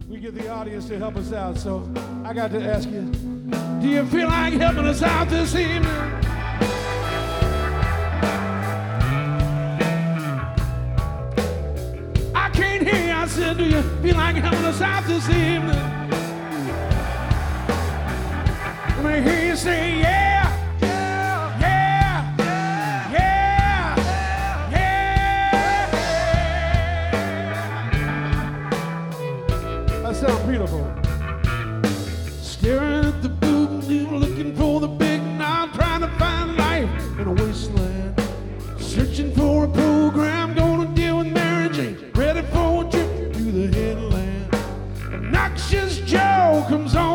we get the audience to help us out. So I got to ask you, do you feel like helping us out this evening? I can't hear you. I said, do you feel like helping us out this evening? Let me hear you say, yeah. Sound beautiful. Staring at the building, looking for the big knob, trying to find life in a wasteland. Searching for a program, gonna deal with Mary Jane. Ready for a trip to the headland. Obnoxious Joe comes on